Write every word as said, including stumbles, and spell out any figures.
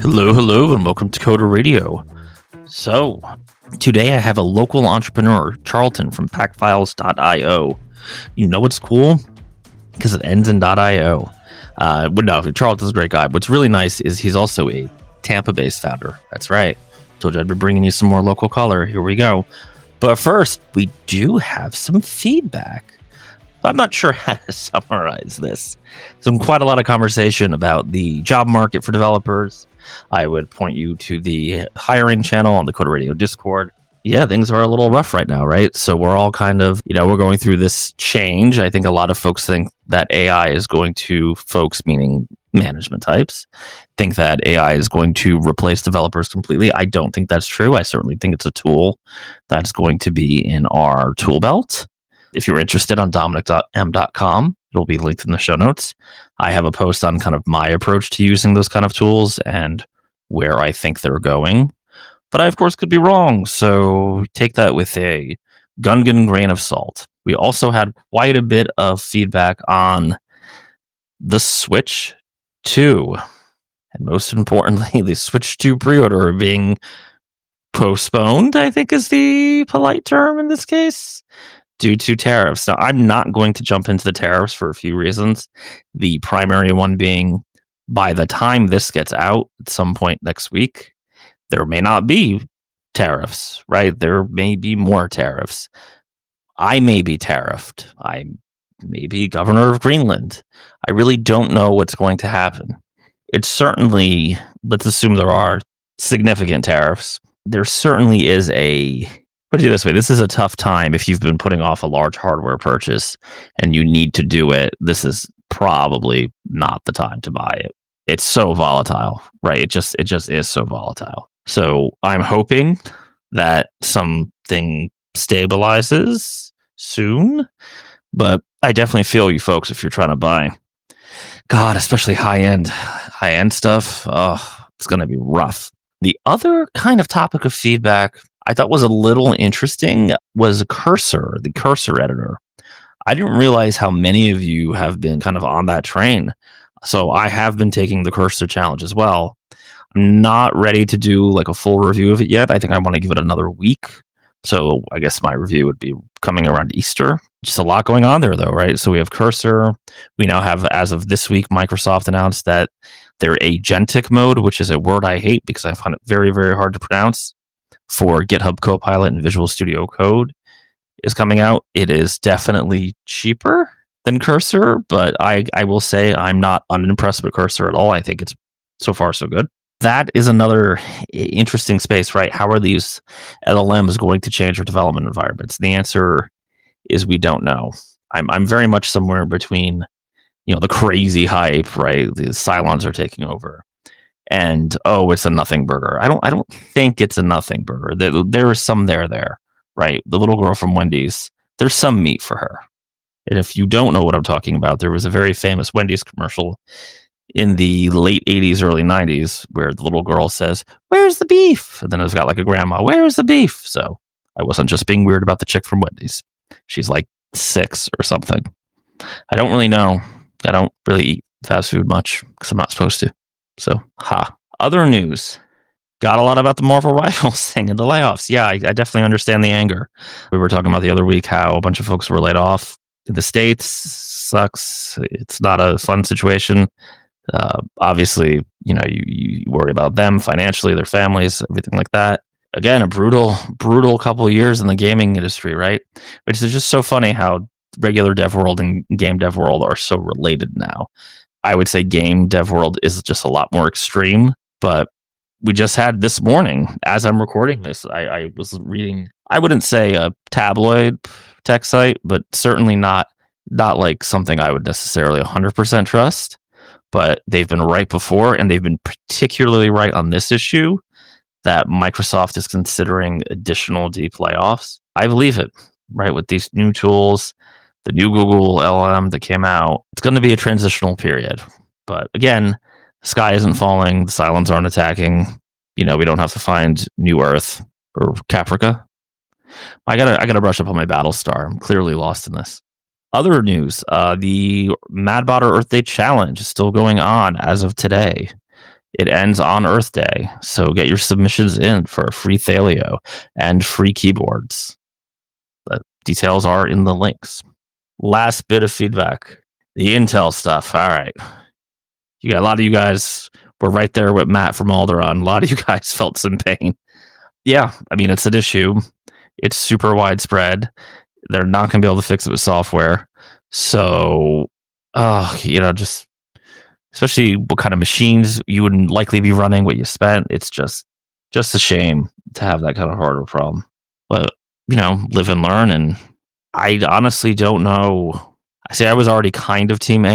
Hello, hello, and welcome to Coder Radio. So, today I have a local entrepreneur, Charlton from pack files dot io. You know what's cool? Because it ends in .io. Uh, but no, Charlton's a great guy. What's really nice is he's also a Tampa-based founder. That's right. Told you I'd be bringing you some more local color. Here we go. But first, we do have some feedback. I'm not sure how to summarize this. Some quite a lot of conversation about the job market for developers. I would point you to the hiring channel on the Coder Radio Discord. Yeah, things are a little rough right now, right? So we're all kind of, you know, we're going through this change. I think a lot of folks think that A I is going to, folks meaning management types, think that A I is going to replace developers completely. I don't think that's true. I certainly think it's a tool that's going to be in our tool belt. If you're interested, on dominic dot m dot com, it'll be linked in the show notes. I have a post on kind of my approach to using those kind of tools and where I think they're going. But I, of course, could be wrong. So take that with a Gungan grain of salt. We also had quite a bit of feedback on the Switch two. And most importantly, the Switch two pre-order being postponed, I think is the polite term in this case, due to tariffs. Now, I'm not going to jump into the tariffs for a few reasons. The primary one being, by the time this gets out at some point next week, there may not be tariffs, right? There may be more tariffs. I may be tariffed. I may be governor of Greenland. I really don't know what's going to happen. It's certainly, let's assume there are significant tariffs. There certainly is a... Put it this way, this is a tough time if you've been putting off a large hardware purchase and you need to do it. This is probably not the time to buy it. It's so volatile, right? It just it just is so volatile. So I'm hoping that something stabilizes soon, but I definitely feel you folks if you're trying to buy. God, especially high-end, high-end stuff, oh, it's going to be rough. The other kind of topic of feedback I thought was a little interesting was Cursor, the Cursor editor. I didn't realize how many of you have been kind of on that train. So I have been taking the Cursor challenge as well. I'm not ready to do like a full review of it yet. I think I want to give it another week. So I guess my review would be coming around Easter. Just a lot going on there though, right? So we have Cursor. We now have, as of this week, Microsoft announced that their agentic mode, which is a word I hate because I find it very, very hard to pronounce, for GitHub Copilot and Visual Studio Code is coming out. It is definitely cheaper than Cursor, but I, I will say I'm not unimpressed with Cursor at all. I think it's so far so good. That is another interesting space, right? How are these L L Ms going to change our development environments? The answer is we don't know. I'm I'm very much somewhere between, you know, the crazy hype, right? The Cylons are taking over. And oh, it's a nothing burger. I don't. I don't think it's a nothing burger. There, there is some there, there, right? The little girl from Wendy's. There's some meat for her. And if you don't know what I'm talking about, there was a very famous Wendy's commercial in the late eighties, early nineties, where the little girl says, "Where's the beef?" And then it's got like a grandma, "Where's the beef?" So I wasn't just being weird about the chick from Wendy's. She's like six or something. I don't really know. I don't really eat fast food much because I'm not supposed to. So, ha. Other news. Got a lot about the Marvel Rivals thing and the layoffs. Yeah, I, I definitely understand the anger. We were talking about the other week how a bunch of folks were laid off in the States. Sucks. It's not a fun situation. Uh, obviously, you know, you, you worry about them financially, their families, everything like that. Again, a brutal, brutal couple of years in the gaming industry, right? Which is just so funny how regular dev world and game dev world are so related now. I would say game dev world is just a lot more extreme, but we just had this morning, as I'm recording this, I, I was reading, I wouldn't say a tabloid tech site, but certainly not, not like something I would necessarily one hundred percent trust, but they've been right before, and they've been particularly right on this issue that Microsoft is considering additional deep layoffs. I believe it, right? With these new tools, the new Google L L M that came out, it's going to be a transitional period. But again, the sky isn't falling. The Cylons aren't attacking. You know, we don't have to find New Earth or Caprica. I gotta, I gotta brush up on my Battlestar. I'm clearly lost in this. Other news: uh, the Mad Botter Earth Day Challenge is still going on as of today. It ends on Earth Day, so get your submissions in for a free Thalio and free keyboards. The details are in the links. Last bit of feedback. The Intel stuff. All right. You got a lot of you guys were right there with Matt from Alderaan. A lot of you guys felt some pain. Yeah, I mean, it's an issue. It's super widespread. They're not going to be able to fix it with software. So, uh, you know, just especially what kind of machines you would likely be running, what you spent. It's just just a shame to have that kind of hardware problem. But, you know, live and learn. And I honestly don't know. I say I was already kind of team A